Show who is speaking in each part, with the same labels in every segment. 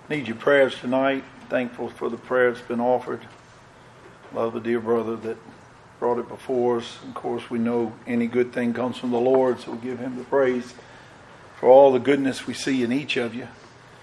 Speaker 1: Need your prayers tonight. Thankful for the prayer that's been offered. Love the dear brother that brought it before us. Of course, we know any good thing comes from the Lord, so we give Him the praise for all the goodness we see in each of you.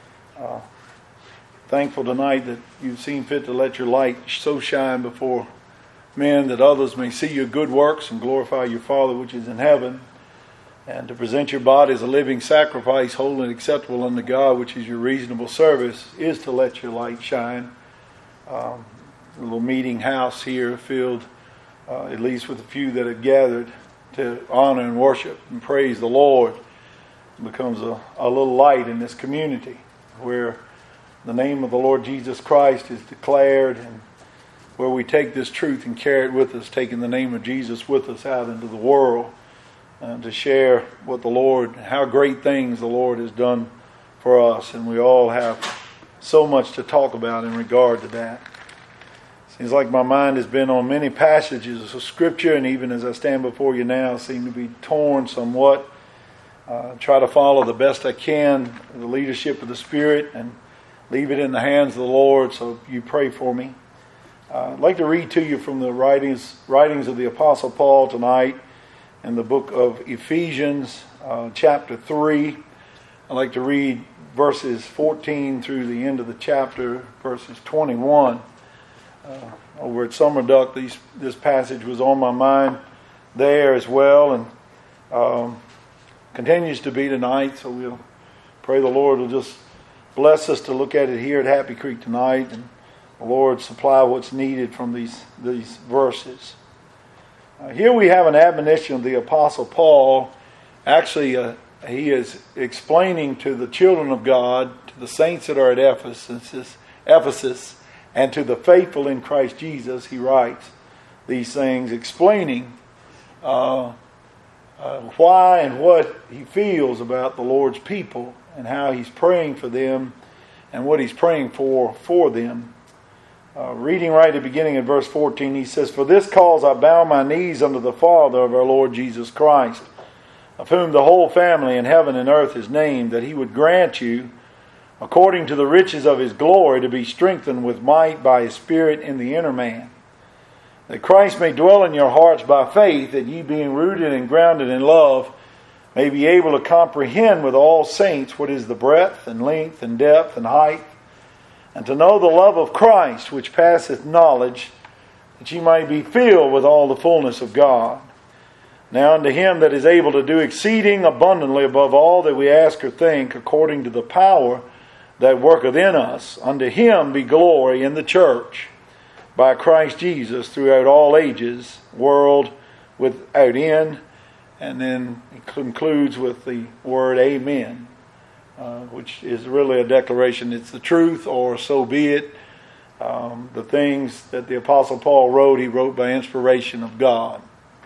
Speaker 1: Thankful tonight that you've seen fit to let your light so shine before men that others may see your good works and glorify your Father which is in heaven. And to present your body as a living sacrifice, holy and acceptable unto God, which is your reasonable service, is to let your light shine. A little meeting house here filled, at least with a few that have gathered to honor and worship and praise the Lord. It becomes a little light in this community where the name of the Lord Jesus Christ is declared, and where we take this truth and carry it with us, taking the name of Jesus with us out into the world. To share what the Lord, how great things the Lord has done for us. And we all have so much to talk about in regard to that. Seems like my mind has been on many passages of Scripture, and even as I stand before you now, seem to be torn somewhat. Try to follow the best I can the leadership of the Spirit and leave it in the hands of the Lord, so you pray for me. I'd like to read to you from the writings of the Apostle Paul tonight, in the book of Ephesians, chapter 3. I'd like to read verses 14 through the end of the chapter, verses 21. Over at Summer Duck, this passage was on my mind there as well, and continues to be tonight. So we'll pray the Lord will just bless us to look at it here at Happy Creek tonight, and the Lord supply what's needed from these verses. Here we have an admonition of the Apostle Paul. Actually, he is explaining to the children of God, to the saints that are at Ephesus, and to the faithful in Christ Jesus. He writes these things, explaining why and what he feels about the Lord's people, and how he's praying for them, and what he's praying for them. Reading right at the beginning of verse 14, he says, "For this cause I bow my knees unto the Father of our Lord Jesus Christ, of whom the whole family in heaven and earth is named, that he would grant you, according to the riches of his glory, to be strengthened with might by his Spirit in the inner man, that Christ may dwell in your hearts by faith, that ye being rooted and grounded in love, may be able to comprehend with all saints what is the breadth and length and depth and height, and to know the love of Christ, which passeth knowledge, that ye might be filled with all the fullness of God. Now unto him that is able to do exceeding abundantly above all that we ask or think, according to the power that worketh in us, unto him be glory in the church, by Christ Jesus, throughout all ages, world without end." And then it concludes with the word Amen. Which is really a declaration. It's the truth, or so be it. The things that the Apostle Paul wrote, he wrote by inspiration of God.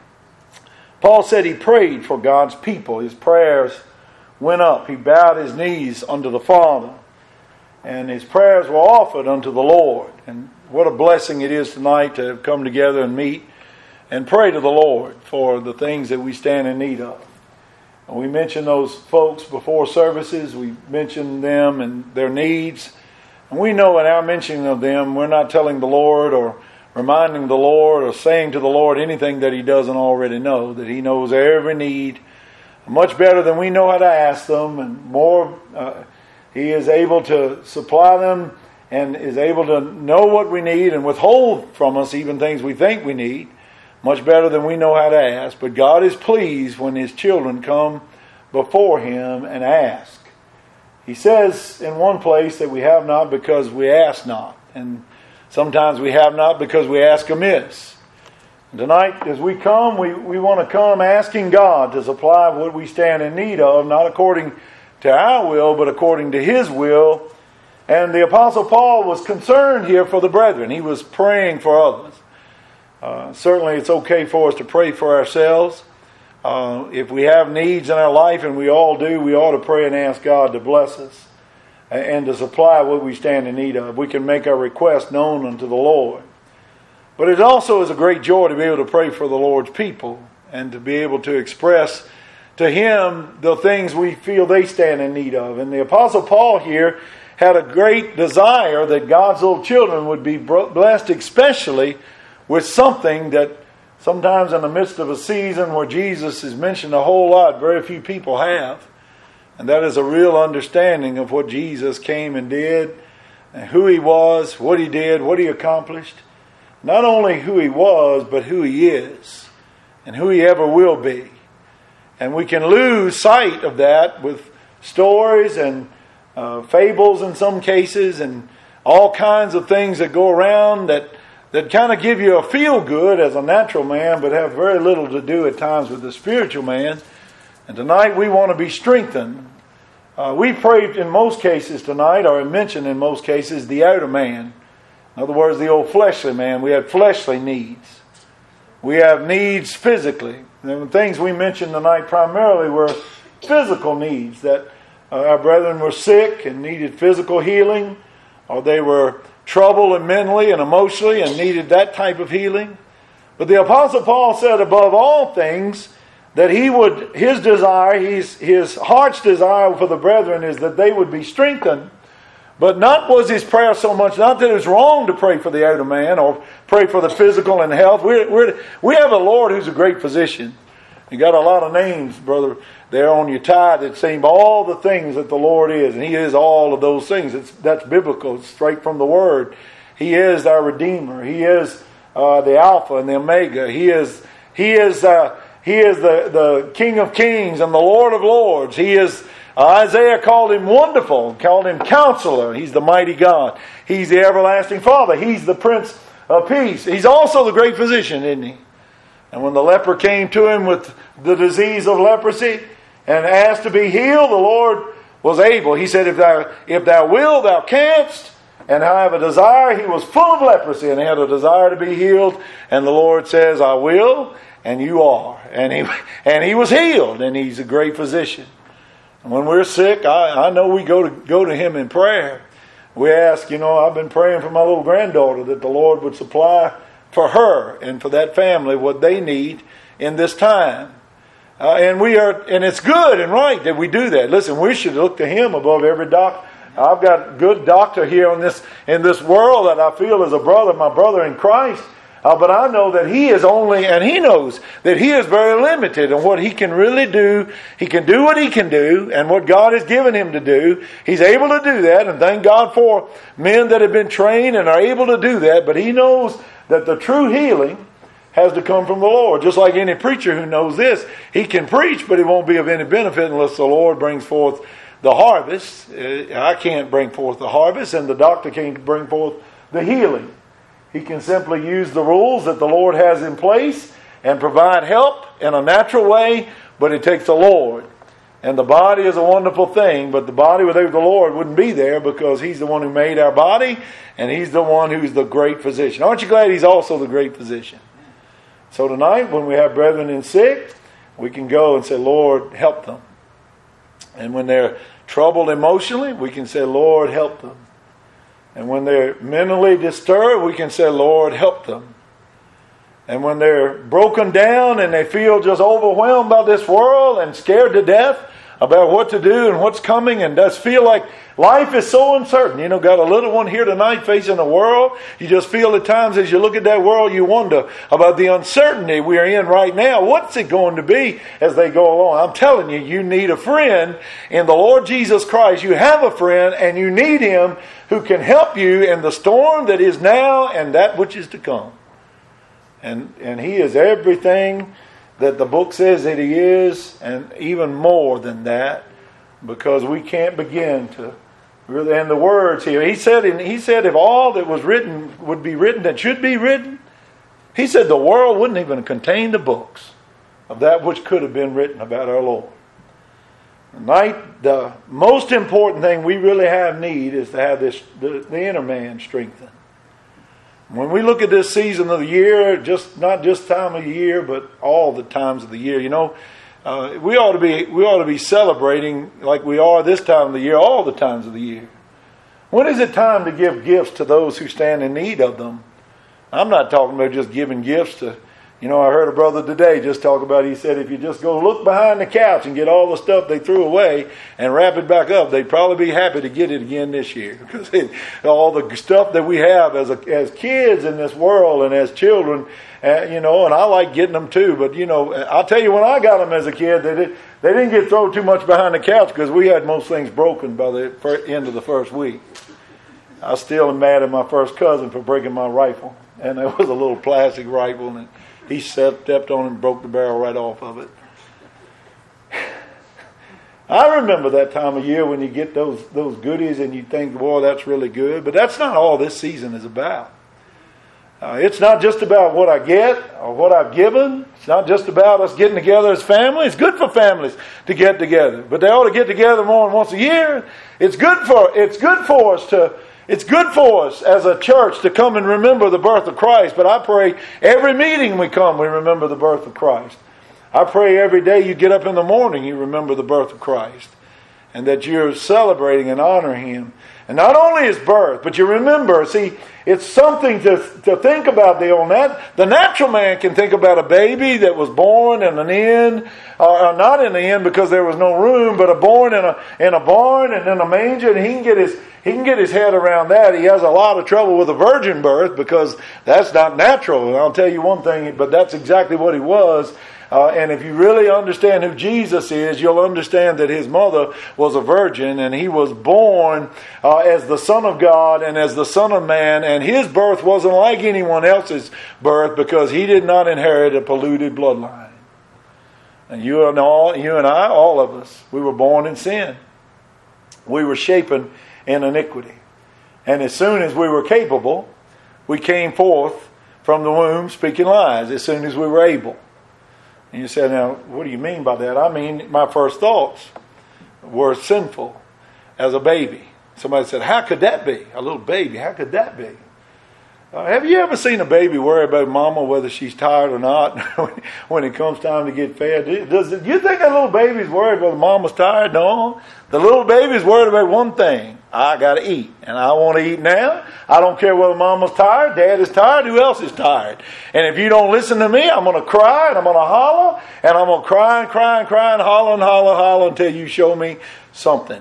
Speaker 1: Paul said he prayed for God's people. His prayers went up. He bowed his knees unto the Father, and his prayers were offered unto the Lord. And what a blessing it is tonight to have come together and meet and pray to the Lord for the things that we stand in need of. We mentioned those folks before services. We mentioned them and their needs. And we know in our mentioning of them, we're not telling the Lord or reminding the Lord or saying to the Lord anything that He doesn't already know. That He knows every need much better than we know how to ask them. And more, He is able to supply them and is able to know what we need and withhold from us even things we think we need. Much better than we know how to ask. But God is pleased when His children come before Him and ask. He says in one place that we have not because we ask not. And sometimes we have not because we ask amiss. And tonight as we come, we want to come asking God to supply what we stand in need of, not according to our will, but according to His will. And the Apostle Paul was concerned here for the brethren. He was praying for others. Certainly it's okay for us to pray for ourselves. If we have needs in our life, and we all do, we ought to pray and ask God to bless us and to supply what we stand in need of. We can make our request known unto the Lord. But it also is a great joy to be able to pray for the Lord's people and to be able to express to Him the things we feel they stand in need of. And the Apostle Paul here had a great desire that God's little children would be blessed, especially with something that sometimes in the midst of a season where Jesus is mentioned a whole lot, very few people have. And that is a real understanding of what Jesus came and did, and who He was, what He did, what He accomplished. Not only who He was, but who He is, and who He ever will be. And we can lose sight of that with stories and fables in some cases, and all kinds of things that go around that kind of give you a feel good as a natural man, but have very little to do at times with the spiritual man. And tonight we want to be strengthened. We prayed in most cases tonight, or mentioned in most cases, the outer man. In other words, the old fleshly man. We have fleshly needs. We have needs physically. And the things we mentioned tonight primarily were physical needs, that our brethren were sick and needed physical healing, or they were troubled mentally and emotionally and needed that type of healing. But the Apostle Paul said above all things that his desire, his heart's desire for the brethren is that they would be strengthened. But not was his prayer so much, not that it's wrong to pray for the outer man or pray for the physical and health. We have a Lord who's a great physician. You got a lot of names, brother, there on your tie that seem all the things that the Lord is. And He is all of those things. That's biblical. It's straight from the Word. He is our Redeemer. He is the Alpha and the Omega. He is the King of Kings and the Lord of Lords. He is, Isaiah called Him Wonderful, called Him Counselor. He's the mighty God. He's the Everlasting Father. He's the Prince of Peace. He's also the great physician, isn't He? And when the leper came to Him with the disease of leprosy and asked to be healed, the Lord was able. He said, if thou wilt, thou canst. And I have a desire. He was full of leprosy and he had a desire to be healed. And the Lord says, I will, and you are. And he was healed, and He's a great physician. And when we're sick, I know we go to Him in prayer. We ask, I've been praying for my little granddaughter that the Lord would supply for her and for that family what they need in this time. And it's good and right that we do that. Listen, we should look to Him above every doctor. I've got a good doctor here in this world that I feel is a brother, my brother in Christ. But I know that he is and he knows that he is very limited in what he can really do. He can do what he can do, and what God has given him to do. He's able to do that, and thank God for men that have been trained and are able to do that. But he knows that the true healing has to come from the Lord. Just like any preacher who knows this, he can preach, but it won't be of any benefit unless the Lord brings forth the harvest. I can't bring forth the harvest, and the doctor can't bring forth the healing. He can simply use the rules that the Lord has in place and provide help in a natural way, but it takes the Lord. And the body is a wonderful thing, but the body without the Lord wouldn't be there, because He's the one who made our body, and He's the one who's the great physician. Aren't you glad He's also the great physician? So tonight, when we have brethren in sick, we can go and say, Lord, help them. And when they're troubled emotionally, we can say, Lord, help them. And when they're mentally disturbed, we can say, Lord, help them. And when they're broken down and they feel just overwhelmed by this world and scared to death about what to do and what's coming, and does feel like life is so uncertain. Got a little one here tonight facing the world. You just feel at times as you look at that world, you wonder about the uncertainty we are in right now. What's it going to be as they go along? I'm telling you, you need a friend in the Lord Jesus Christ. You have a friend, and you need Him who can help you in the storm that is now and that which is to come. And He is everything that the book says that He is, and even more than that, because we can't begin to really. And the words here, He said if all that was written would be written that should be written, He said the world wouldn't even contain the books of that which could have been written about our Lord. Tonight, the most important thing we really have need is to have the inner man strengthened. When we look at this season of the year, not just time of year, but all the times of the year, we ought to be celebrating like we are this time of the year, all the times of the year. When is it time to give gifts to those who stand in need of them? I'm not talking about just giving gifts to You know, I heard a brother today just talk about, he said, if you just go look behind the couch and get all the stuff they threw away and wrap it back up, they'd probably be happy to get it again this year. Because all the stuff that we have as kids in this world and as children, you know, and I like getting them too. But, you know, I'll tell you, when I got them as a kid, they didn't get thrown too much behind the couch because we had most things broken by the end of the first week. I still am mad at my first cousin for breaking my rifle. And it was a little plastic rifle, and he stepped on it and broke the barrel right off of it. I remember that time of year when you get those goodies and you think, boy, that's really good. But that's not all this season is about. It's not just about what I get or what I've given. It's not just about us getting together as family. It's good for families to get together, but they ought to get together more than once a year. It's good for us as a church to come and remember the birth of Christ. But I pray every meeting we come, we remember the birth of Christ. I pray every day you get up in the morning, you remember the birth of Christ, and that you're celebrating and honoring Him. And not only His birth, but you remember, see, it's something to think about. The natural man can think about a baby that was born in an inn, or not in the inn because there was no room, but born in a barn and in a manger, and he can get his head around that. He has a lot of trouble with a virgin birth because that's not natural. And I'll tell you one thing, but that's exactly what he was. And if you really understand who Jesus is, you'll understand that His mother was a virgin, and He was born as the Son of God and as the Son of Man, and His birth wasn't like anyone else's birth because He did not inherit a polluted bloodline. And you and I, all of us, we were born in sin. We were shapen in iniquity. And as soon as we were capable, we came forth from the womb speaking lies as soon as we were able. And you say, now, what do you mean by that? I mean, my first thoughts were sinful as a baby. Somebody said, how could that be? A little baby, how could that be? Have you ever seen a baby worry about mama, whether she's tired or not, when it comes time to get fed? Do you think a little baby's worried whether mama's tired? No. The little baby's worried about one thing. I got to eat, and I want to eat now. I don't care whether mama's tired, dad is tired, who else is tired. And if you don't listen to me, I'm going to cry, and I'm going to holler, and I'm going to cry and cry and cry and holler until you show me something.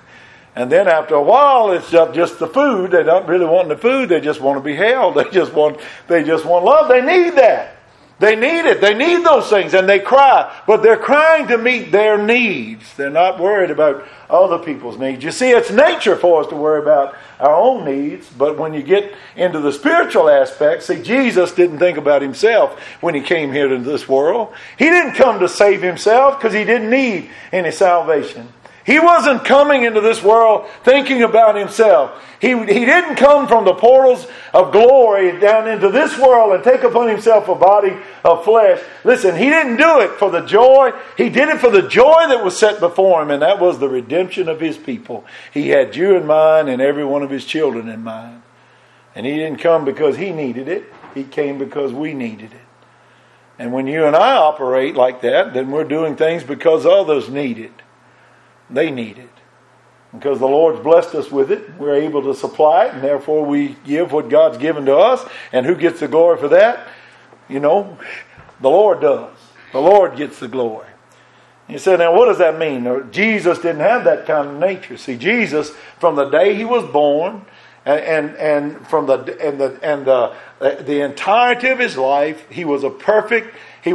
Speaker 1: And then after a while, it's just the food. They're not really wanting the food. They just want to be held. They just want love. They need that. They need it. They need those things. And they cry. But they're crying to meet their needs. They're not worried about other people's needs. You see, it's nature for us to worry about our own needs. But when you get into the spiritual aspect, see, Jesus didn't think about Himself when He came here to this world. He didn't come to save Himself because He didn't need any salvation. He wasn't coming into this world thinking about Himself. He didn't come from the portals of glory down into this world and take upon Himself a body of flesh. Listen, He didn't do it for the joy. He did it for the joy that was set before Him, and that was the redemption of His people. He had you in mind and every one of His children in mind. And He didn't come because He needed it. He came because we needed it. And when you and I operate like that, then we're doing things because others need it. They need it. Because the Lord's blessed us with it, we're able to supply it, and therefore we give what God's given to us. And who gets the glory for that? You know, the Lord does. The Lord gets the glory. You say, now what does that mean? Jesus didn't have that kind of nature. See, Jesus, from the day He was born, and from the entirety of His life, He was a perfect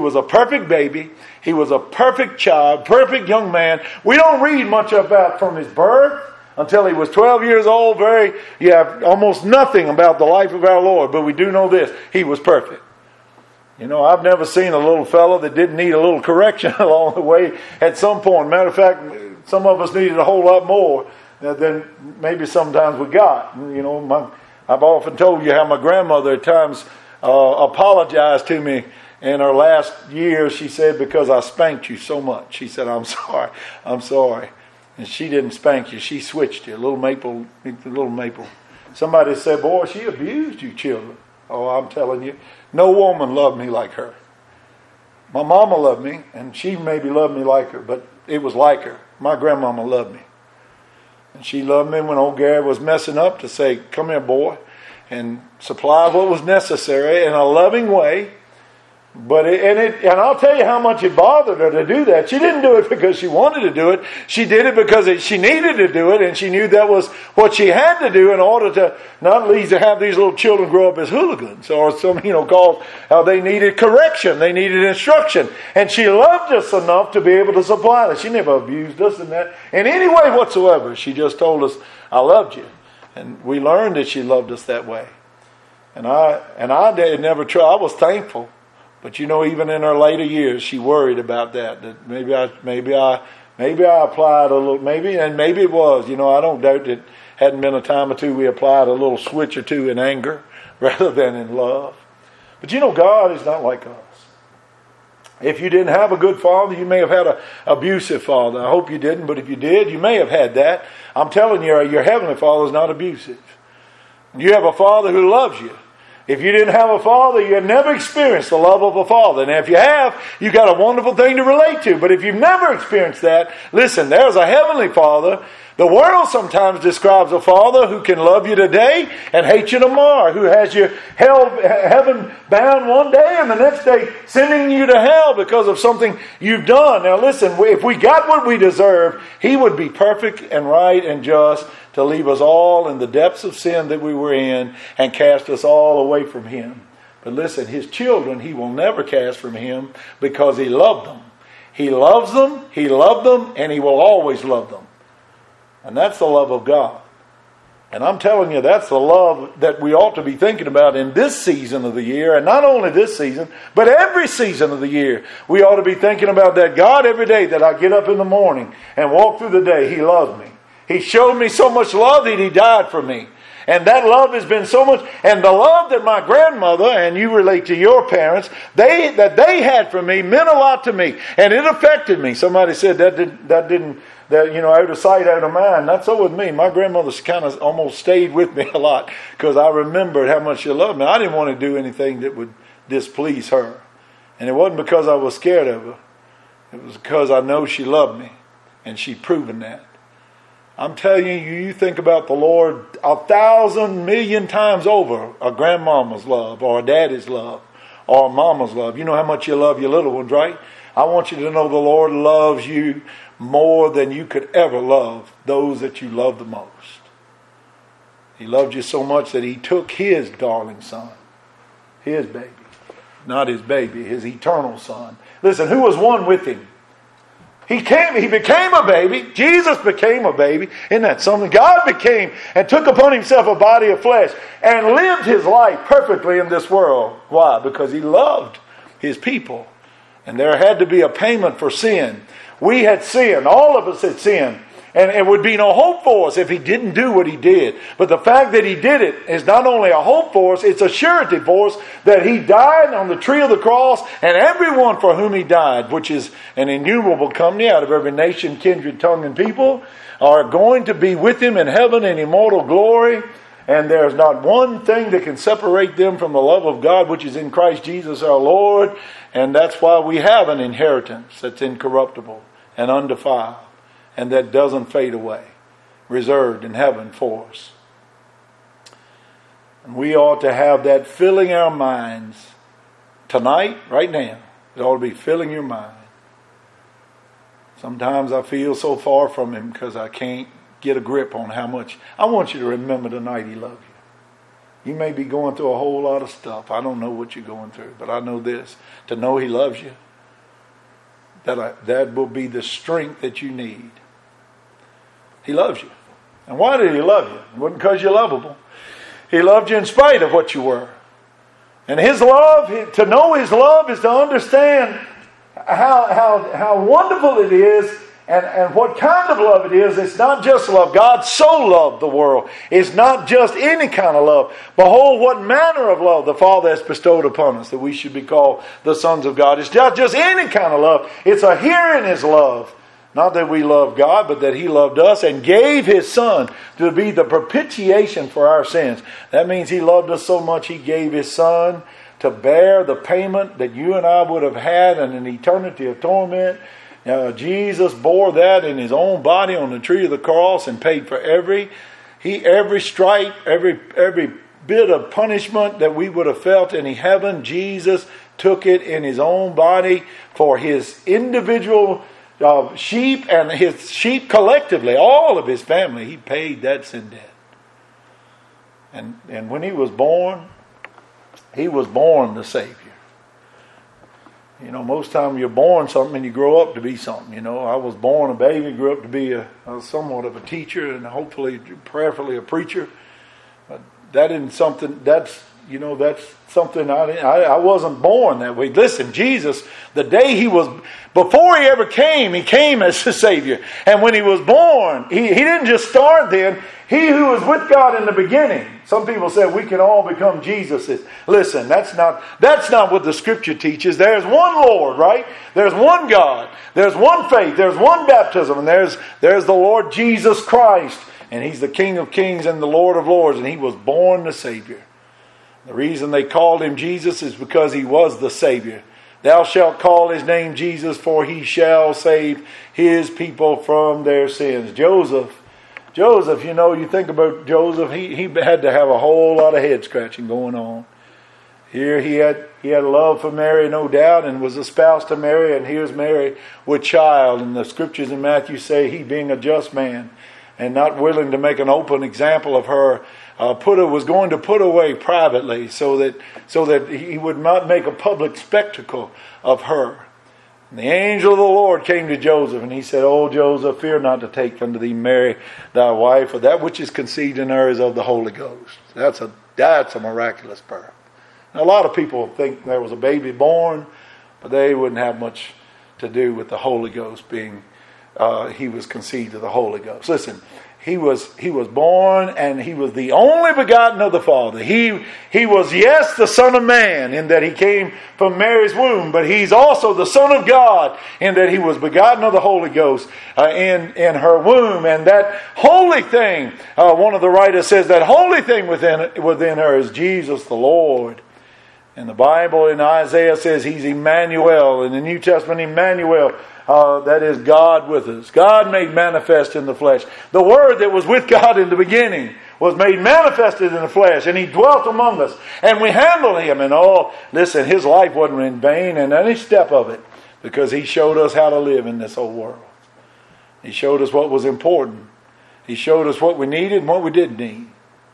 Speaker 1: baby. He was a perfect child, perfect young man. We don't read much about from His birth until He was 12 years old. You have almost nothing about the life of our Lord, but we do know this: He was perfect. You know, I've never seen a little fellow that didn't need a little correction along the way at some point. Matter of fact, some of us needed a whole lot more than maybe sometimes we got. You know, I've often told you how my grandmother at times apologized to me. In her last year, she said, because I spanked you so much. She said, I'm sorry. And she didn't spank you. She switched you. Little Maple. Somebody said, boy, she abused you children. Oh, I'm telling you, no woman loved me like her. My mama loved me, and she maybe loved me like her, but it was like her. My grandmama loved me. And she loved me when old Gary was messing up to say, come here, boy, and supply what was necessary in a loving way. And I'll tell you how much it bothered her to do that. She didn't do it because she wanted to do it. She did it because she needed to do it, and she knew that was what she had to do in order to not least to have these little children grow up as hooligans, or some called how they needed correction, they needed instruction, and she loved us enough to be able to supply that. She never abused us in any way whatsoever. She just told us, "I loved you," and we learned that she loved us that way. And I did never try. I was thankful. But even in her later years, she worried about that. That maybe I applied a little, maybe it was. I don't doubt that hadn't been a time or two we applied a little switch or two in anger rather than in love. But God is not like us. If you didn't have a good father, you may have had an abusive father. I hope you didn't, but if you did, you may have had that. I'm telling you, your heavenly Father is not abusive. You have a Father who loves you. If you didn't have a father, you had never experienced the love of a father. And if you have, you got a wonderful thing to relate to. But if you've never experienced that, listen, there's a heavenly Father. The world sometimes describes a father who can love you today and hate you tomorrow, who has you heaven bound one day and the next day sending you to hell because of something you've done. Now listen, if we got what we deserve, He would be perfect and right and just to leave us all in the depths of sin that we were in and cast us all away from Him. But listen, His children He will never cast from Him because He loved them. He loves them, He loved them, and He will always love them. And that's the love of God. And I'm telling you, that's the love that we ought to be thinking about in this season of the year. And not only this season, but every season of the year. We ought to be thinking about that. God, every day that I get up in the morning and walk through the day, He loves me. He showed me so much love that He died for me. And that love has been so much. And the love that my grandmother, and you relate to your parents, that they had for me meant a lot to me. And it affected me. Somebody said out of sight, out of mind. Not so with me. My grandmother kind of almost stayed with me a lot because I remembered how much she loved me. I didn't want to do anything that would displease her. And it wasn't because I was scared of her. It was because I know she loved me. And she'd proven that. I'm telling you, you think about the Lord 1,000 million times over a grandmama's love or a daddy's love or a mama's love. You know how much you love your little ones, right? I want you to know the Lord loves you more than you could ever love those that you love the most. He loved you so much that He took His darling Son, His baby, not His baby, His eternal Son. Listen, who was one with Him? He became a baby. Jesus became a baby. Isn't that something? God became and took upon Himself a body of flesh and lived His life perfectly in this world. Why? Because He loved His people. And there had to be a payment for sin. We had sinned. All of us had sinned. And it would be no hope for us if He didn't do what He did. But the fact that He did it is not only a hope for us, it's a surety for us that He died on the tree of the cross, and everyone for whom He died, which is an innumerable company out of every nation, kindred, tongue, and people, are going to be with Him in heaven in immortal glory. And there's not one thing that can separate them from the love of God, which is in Christ Jesus our Lord. And that's why we have an inheritance that's incorruptible and undefiled, and that doesn't fade away, reserved in heaven for us. And we ought to have that filling our minds tonight, right now. It ought to be filling your mind. Sometimes I feel so far from Him because I can't get a grip on how much. I want you to remember tonight He loved you. You may be going through a whole lot of stuff. I don't know what you're going through, but I know this. To know He loves you, that will be the strength that you need. He loves you. And why did He love you? It wasn't because you're lovable. He loved you in spite of what you were. And His love, to know His love is to understand how wonderful it is and what kind of love it is. It's not just love. God so loved the world. It's not just any kind of love. Behold, what manner of love the Father has bestowed upon us, that we should be called the sons of God. It's not just any kind of love. It's a hearing His love. Not that we love God, but that He loved us and gave His Son to be the propitiation for our sins. That means He loved us so much He gave His Son to bear the payment that you and I would have had in an eternity of torment. Jesus bore that in His own body on the tree of the cross and paid for every stripe, every bit of punishment that we would have felt in heaven. Jesus took it in his own body for his individual sheep and his sheep collectively, all of his family. He paid that sin debt. And when he was born the Savior. You know, most time you're born something and you grow up to be something. You know, I was born a baby, grew up to be a somewhat of a teacher and hopefully, prayerfully, a preacher. But that isn't something. That's something I wasn't born that way. Listen, Jesus, the day before he ever came, he came as the Savior. And when he was born, he didn't just start then. He who was with God in the beginning. Some people say we can all become Jesuses. Listen, that's not what the Scripture teaches. There's one Lord, right? There's one God. There's one faith. There's one baptism. And there's the Lord Jesus Christ. And He's the King of Kings and the Lord of Lords. And He was born the Savior. The reason they called Him Jesus is because He was the Savior. Thou shalt call His name Jesus, for He shall save His people from their sins. Joseph, you know, you think about Joseph, he had to have a whole lot of head scratching going on. Here he had a love for Mary, no doubt, and was espoused to Mary, and here's Mary with child. And the Scriptures in Matthew say he, being a just man and not willing to make an open example of her, was going to put away privately so that he would not make a public spectacle of her. And the angel of the Lord came to Joseph, and he said, "O Joseph, fear not to take unto thee Mary thy wife, for that which is conceived in her is of the Holy Ghost." That's a miraculous birth. Now, a lot of people think there was a baby born, but they wouldn't have much to do with the Holy Ghost being he was conceived of the Holy Ghost. Listen, he was born, and he was the only begotten of the Father. He was, yes, the Son of Man, in that he came from Mary's womb, but he's also the Son of God, in that he was begotten of the Holy Ghost in her womb. And that holy thing, one of the writers says, that holy thing within her is Jesus the Lord. And the Bible in Isaiah says He's Emmanuel. In the New Testament, Emmanuel, that is God with us. God made manifest in the flesh. The Word that was with God in the beginning was made manifested in the flesh. And He dwelt among us. And we handled Him. And listen, His life wasn't in vain in any step of it. Because He showed us how to live in this old world. He showed us what was important. He showed us what we needed and what we didn't need.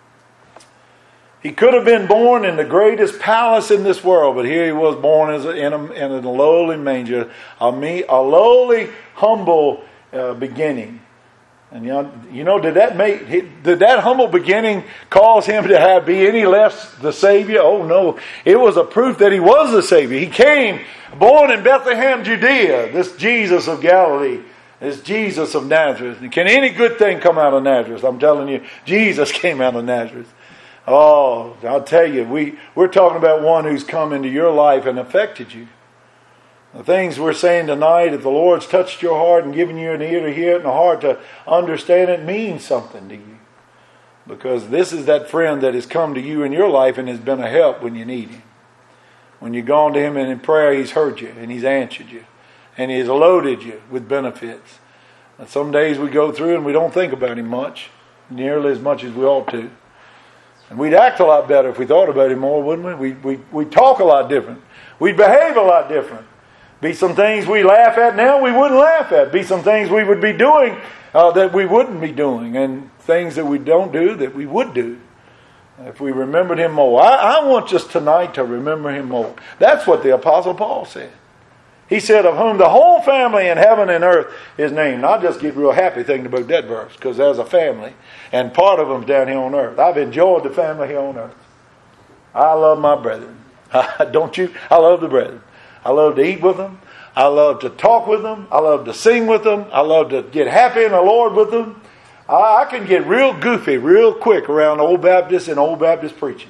Speaker 1: He could have been born in the greatest palace in this world, but here He was born in a lowly manger, a lowly, humble beginning. And you know, did that humble beginning cause Him to be any less the Savior? Oh no, it was a proof that He was the Savior. He came, born in Bethlehem, Judea. This Jesus of Galilee, this Jesus of Nazareth. Can any good thing come out of Nazareth? I'm telling you, Jesus came out of Nazareth. Oh, I'll tell you, we're talking about one who's come into your life and affected you. The things we're saying tonight, if the Lord's touched your heart and given you an ear to hear it and a heart to understand it, means something to you. Because this is that friend that has come to you in your life and has been a help when you need Him. When you've gone to Him and in prayer, He's heard you and He's answered you. And He has loaded you with benefits. And some days we go through and we don't think about Him much, nearly as much as we ought to. And we'd act a lot better if we thought about Him more, wouldn't we? We'd talk a lot different. We'd behave a lot different. Be some things we laugh at now we wouldn't laugh at. Be some things we would be doing that we wouldn't be doing. And things that we don't do that we would do if we remembered Him more. I want us tonight to remember Him more. That's what the Apostle Paul said. He said, of whom the whole family in heaven and earth is named. I just get real happy thinking about that verse, because there's a family, and part of them's down here on earth. I've enjoyed the family here on earth. I love my brethren. Don't you? I love the brethren. I love to eat with them. I love to talk with them. I love to sing with them. I love to get happy in the Lord with them. I can get real goofy real quick around Old Baptist and Old Baptist preaching.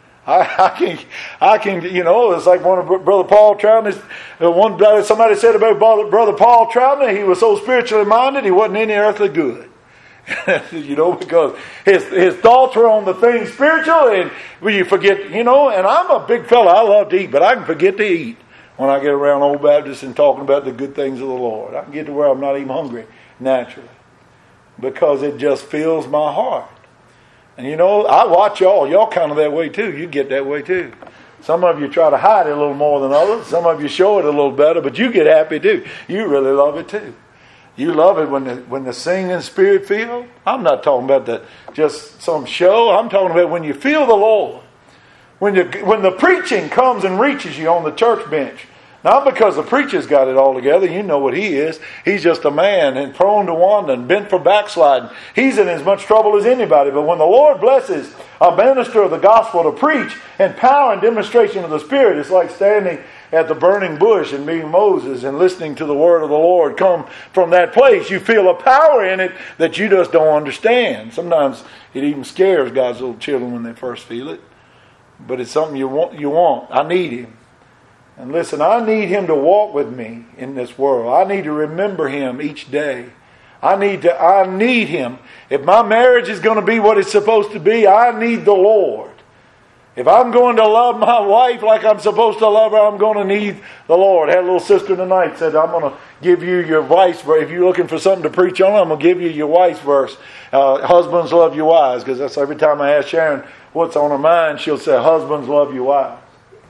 Speaker 1: I can, you know, it's like one of Brother Paul Troutner. Somebody said about Brother Paul Troutner, he was so spiritually minded, he wasn't any earthly good. You know, because his thoughts were on the things spiritual, and you forget, you know, and I'm a big fella, I love to eat, but I can forget to eat when I get around Old Baptists and talking about the good things of the Lord. I can get to where I'm not even hungry, naturally, because it just fills my heart. And you know, I watch y'all kind of that way too. You get that way too. Some of you try to hide it a little more than others. Some of you show it a little better, but you get happy too. You really love it too. You love it when the singing spirit filled. I'm not talking about just some show. I'm talking about when you feel the Lord. When the preaching comes and reaches you on the church bench. Not because the preacher's got it all together. You know what he is. He's just a man and prone to wandering, bent for backsliding. He's in as much trouble as anybody. But when the Lord blesses a minister of the gospel to preach in power and demonstration of the Spirit, it's like standing at the burning bush and being Moses and listening to the word of the Lord come from that place. You feel a power in it that you just don't understand. Sometimes it even scares God's little children when they first feel it. But it's something you want. I need Him. And listen, I need Him to walk with me in this world. I need to remember Him each day. I need Him. If my marriage is going to be what it's supposed to be, I need the Lord. If I'm going to love my wife like I'm supposed to love her, I'm going to need the Lord. I had a little sister tonight said, I'm going to give you your wife's verse. If you're looking for something to preach on, I'm going to give you your wife's verse. Husbands, love your wives. Because that's every time I ask Sharon what's on her mind, she'll say, husbands, love your wives.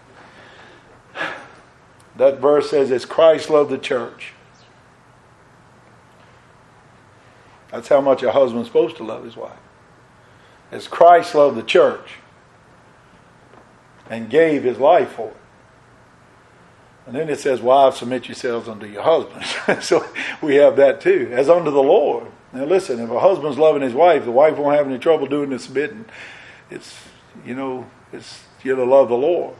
Speaker 1: That verse says, as Christ loved the church. That's how much a husband's supposed to love his wife. As Christ loved the church and gave His life for it. And then it says, wives, submit yourselves unto your husbands. So we have that too, as unto the Lord. Now listen, if a husband's loving his wife, the wife won't have any trouble doing the submitting. It's you to love the Lord.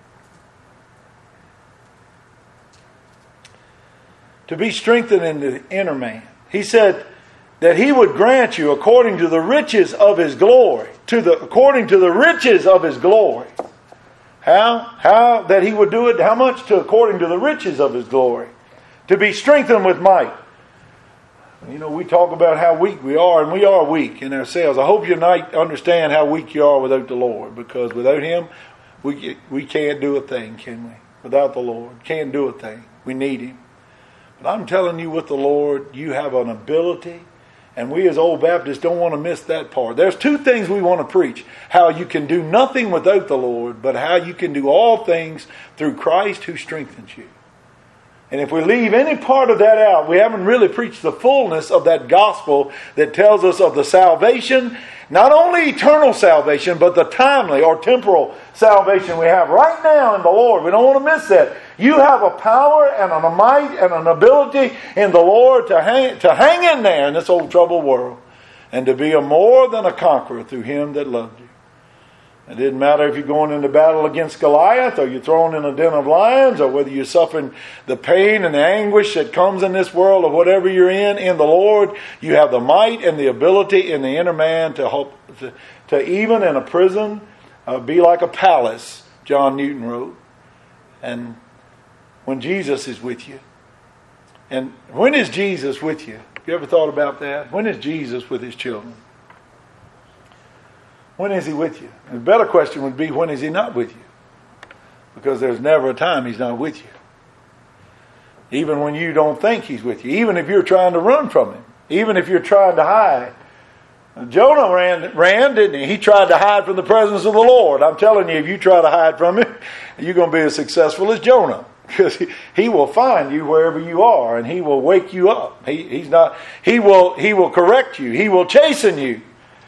Speaker 1: To be strengthened in the inner man. He said that He would grant you according to the riches of His glory. According to the riches of His glory. How that He would do it? How much? According to the riches of His glory. To be strengthened with might. We talk about how weak we are, and we are weak in ourselves. I hope you understand how weak you are without the Lord. Because without Him, we can't do a thing, can we? Without the Lord, can't do a thing. We need Him. But I'm telling you, with the Lord, you have an ability. And we as Old Baptists don't want to miss that part. There's two things we want to preach. How you can do nothing without the Lord, but how you can do all things through Christ who strengthens you. And if we leave any part of that out, we haven't really preached the fullness of that gospel that tells us of the salvation, not only eternal salvation, but the timely or temporal salvation we have right now in the Lord. We don't want to miss that. You have a power and a might and an ability in the Lord to hang in there in this old troubled world and to be more than a conqueror through Him that loved you. It didn't matter if you're going into battle against Goliath or you're thrown in a den of lions or whether you're suffering the pain and the anguish that comes in this world or whatever you're in the Lord. You have the might and the ability in the inner man to even in a prison be like a palace, John Newton wrote. And when Jesus is with you. And when is Jesus with you? Have you ever thought about that? When is Jesus with His children? When is He with you? And the better question would be, when is He not with you? Because there's never a time He's not with you. Even when you don't think He's with you. Even if you're trying to run from Him. Even if you're trying to hide. Jonah ran, didn't he? He tried to hide from the presence of the Lord. I'm telling you, if you try to hide from Him, you're going to be as successful as Jonah. Because He will find you wherever you are, and He will wake you up. He will correct you. He will chasten you.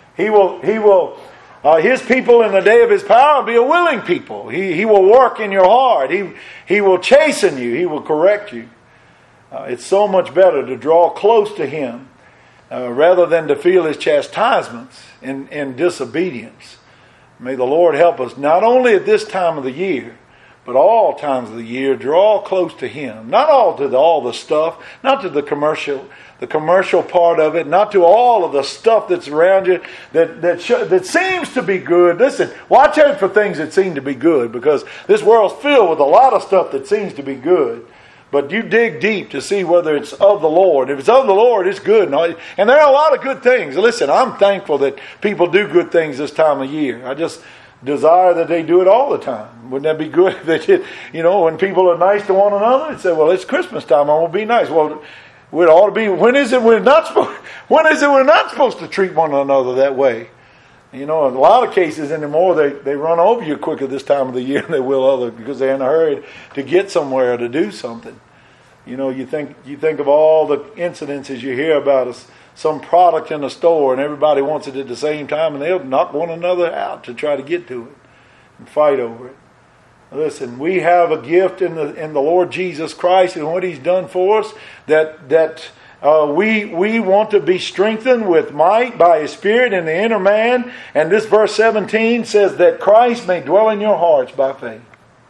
Speaker 1: His people in the day of His power will be a willing people. He will work in your heart. He will chasten you. He will correct you. It's so much better to draw close to Him rather than to feel His chastisements in disobedience. May the Lord help us not only at this time of the year, but all times of the year, draw close to Him. Not all to all the stuff, not to the commercial part of it, not to all of the stuff that's around you that seems to be good. Listen, watch out for things that seem to be good, because this world's filled with a lot of stuff that seems to be good. But you dig deep to see whether it's of the Lord. If it's of the Lord, it's good. And there are a lot of good things. Listen, I'm thankful that people do good things this time of year. I just desire that they do it all the time. Wouldn't that be good if they did? When people are nice to one another, they'd say, well, it's Christmas time, I will be nice. Well, it ought to be, when is it we're not supposed to treat one another that way? You know, in a lot of cases anymore, they run over you quicker this time of the year than they will other, because they're in a hurry to get somewhere, to do something. You know, you think of all the incidences you hear about some product in a store and everybody wants it at the same time, and they'll knock one another out to try to get to it and fight over it. Listen, we have a gift in the Lord Jesus Christ and what He's done for us that we want to be strengthened with might by His Spirit in the inner man. And this verse 17 says that Christ may dwell in your hearts by faith.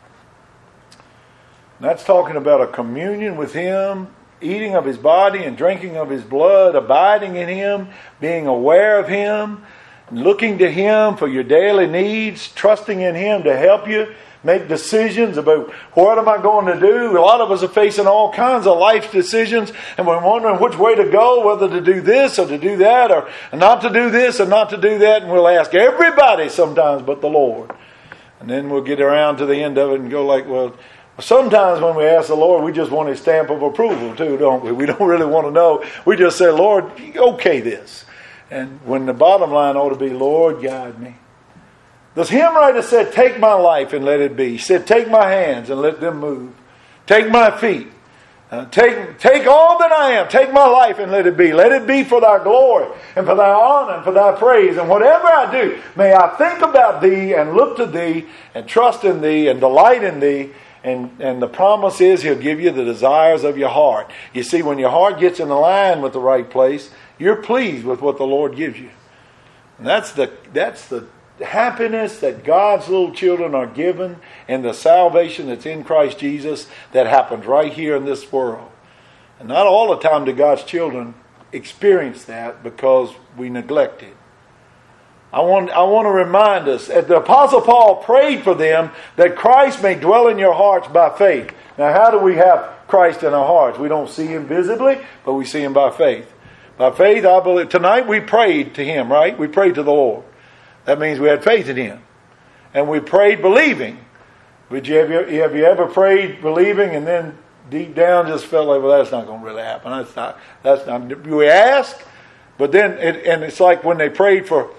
Speaker 1: And that's talking about a communion with Him, eating of His body and drinking of His blood, abiding in Him, being aware of Him, looking to Him for your daily needs, trusting in Him to help you make decisions about what am I going to do. A lot of us are facing all kinds of life decisions, and we're wondering which way to go, whether to do this or to do that, or not to do this or not to do that. And we'll ask everybody sometimes but the Lord. And then we'll get around to the end of it and go like, well, sometimes when we ask the Lord, we just want His stamp of approval too, don't we? We don't really want to know. We just say, Lord, okay this. And when the bottom line ought to be, Lord, guide me. The hymn writer said, take my life and let it be. He said, take my hands and let them move. Take my feet. Take all that I am. Take my life and let it be. Let it be for thy glory and for thy honor and for thy praise. And whatever I do, may I think about thee and look to thee and trust in thee and delight in thee. And the promise is He'll give you the desires of your heart. You see, when your heart gets in line with the right place, you're pleased with what the Lord gives you. And that's the happiness that God's little children are given, and the salvation that's in Christ Jesus that happens right here in this world. And not all the time do God's children experience that because we neglect it. I want to remind us that the Apostle Paul prayed for them that Christ may dwell in your hearts by faith. Now, how do we have Christ in our hearts? We don't see Him visibly, but we see Him by faith. By faith, I believe. Tonight we prayed to Him, right? We prayed to the Lord. That means we had faith in Him. And we prayed believing. But have you ever prayed believing and then deep down just felt like, well, that's not going to really happen. That's not. We ask, but then, it's like when they prayed for,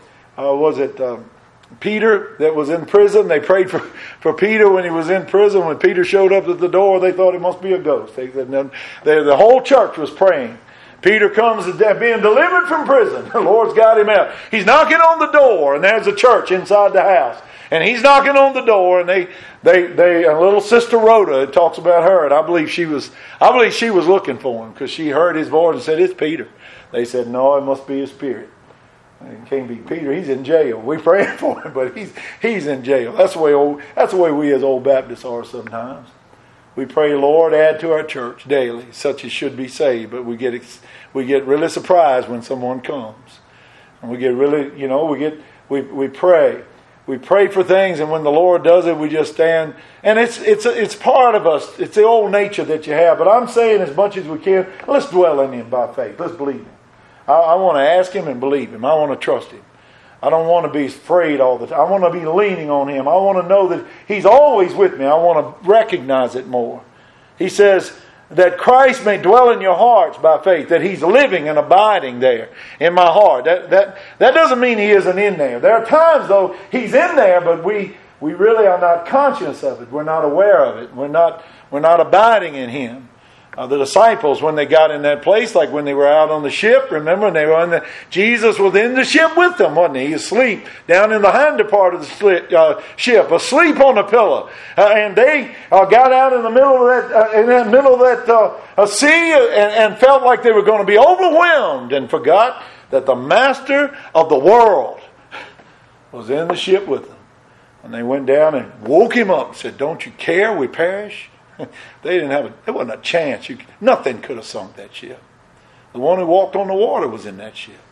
Speaker 1: Peter that was in prison. They prayed for Peter when he was in prison. When Peter showed up at the door, they thought it must be a ghost. The whole church was praying. Peter comes being delivered from prison. The Lord's got him out. He's knocking on the door, and there's a church inside the house. And he's knocking on the door, and they little Sister Rhoda, it talks about her, and I believe she was looking for him because she heard his voice and said, it's Peter. They said, no, it must be his spirit. It can't be Peter. He's in jail. We're praying for him, but he's in jail. That's the way we as old Baptists are sometimes. We pray, Lord, add to our church daily, such as should be saved. But we get really surprised when someone comes, and we get really, we pray. We pray for things, and when the Lord does it, we just stand. And it's part of us. It's the old nature that you have. But I'm saying as much as we can, let's dwell in Him by faith. Let's believe Him. I want to ask Him and believe Him. I want to trust Him. I don't want to be afraid all the time. I want to be leaning on Him. I want to know that He's always with me. I want to recognize it more. He says that Christ may dwell in your hearts by faith, that He's living and abiding there in my heart. That doesn't mean He isn't in there. There are times, though, He's in there, but we really are not conscious of it. We're not aware of it. We're not abiding in Him. The disciples, when they got in that place, like when they were out on the ship, remember, Jesus was in the ship with them, wasn't He? He was asleep down in the hinder part of the ship, asleep on a pillow. And they got out in the middle of that sea and felt like they were going to be overwhelmed and forgot that the master of the world was in the ship with them. And they went down and woke Him up and said, don't you care we perish? There wasn't a chance. Nothing could have sunk that ship. The one who walked on the water was in that ship.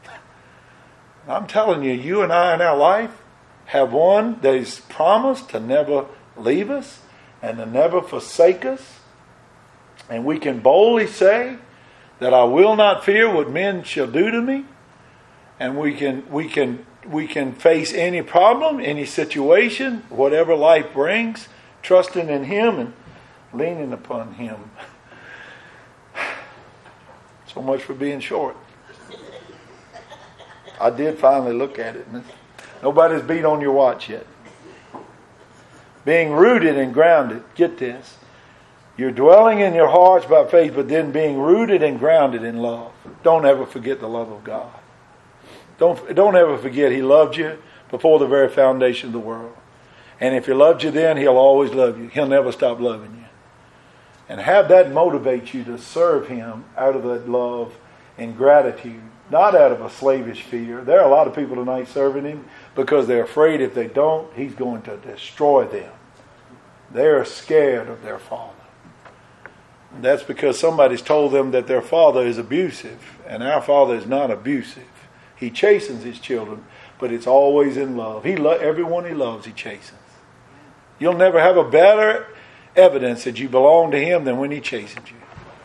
Speaker 1: I'm telling you, you and I in our life have one that is promised to never leave us and to never forsake us. And we can boldly say that I will not fear what men shall do to me. And we can face any problem, any situation, whatever life brings, trusting in Him and leaning upon Him. So much for being short. I did finally look at it, and Nobody's beat on your watch yet. Being rooted and grounded. Get this. You're dwelling in your hearts by faith, but then being rooted and grounded in love. Don't ever forget the love of God. Don't ever forget He loved you before the very foundation of the world. And if He loved you then, He'll always love you. He'll never stop loving you. And have that motivate you to serve Him out of that love and gratitude, not out of a slavish fear. There are a lot of people tonight serving Him because they're afraid if they don't, He's going to destroy them. They're scared of their Father. And that's because somebody's told them that their Father is abusive, and our Father is not abusive. He chastens His children, but it's always in love. Everyone He loves, He chastens. You'll never have a better evidence that you belong to Him than when He chastens you.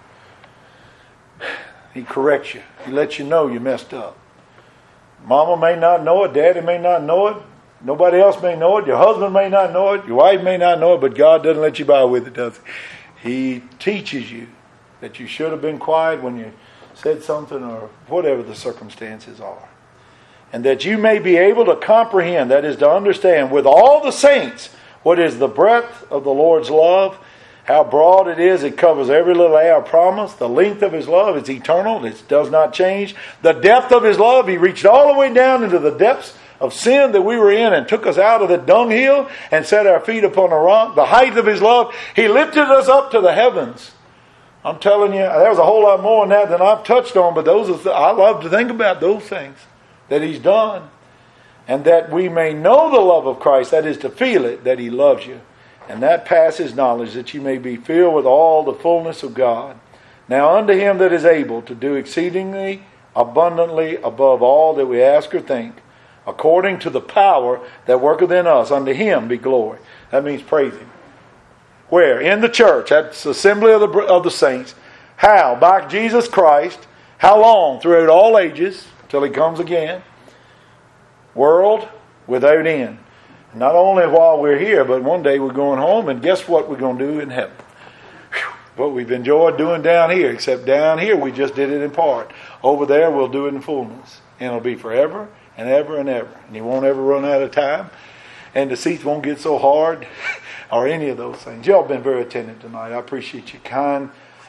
Speaker 1: He corrects you. He lets you know you messed up. Mama may not know it. Daddy may not know it. Nobody else may know it. Your husband may not know it. Your wife may not know it. But God doesn't let you by with it, does He? He teaches you that you should have been quiet when you said something or whatever the circumstances are. And that you may be able to comprehend, that is to understand with all the saints, what is the breadth of the Lord's love, how broad it is, it covers every little area of promise. The length of His love is eternal, it does not change. The depth of His love, He reached all the way down into the depths of sin that we were in and took us out of the dunghill and set our feet upon a rock. The height of His love, He lifted us up to the heavens. I'm telling you, there's a whole lot more in that than I've touched on, but I love to think about those things that He's done. And that we may know the love of Christ, that is to feel it, that He loves you. And that passes knowledge, that you may be filled with all the fullness of God. Now unto Him that is able to do exceedingly abundantly above all that we ask or think, according to the power that worketh in us, unto Him be glory. That means praise Him. Where? In the church. That's the assembly of the saints. How? By Jesus Christ. How long? Throughout all ages, till He comes again. World without end. Not only while we're here, but one day we're going home, and guess what we're going to do in heaven? What we've enjoyed doing down here, except down here we just did it in part. Over there we'll do it in fullness. And it'll be forever and ever and ever. And you won't ever run out of time. And the seats won't get so hard or any of those things. Y'all been very attentive tonight. I appreciate your kind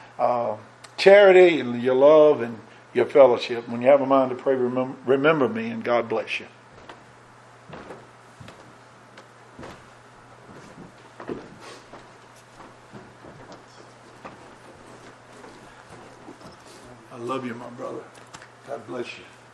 Speaker 1: charity and your love and your fellowship. When you have a mind to pray, remember me, and God bless you. I love you, my brother. God bless you.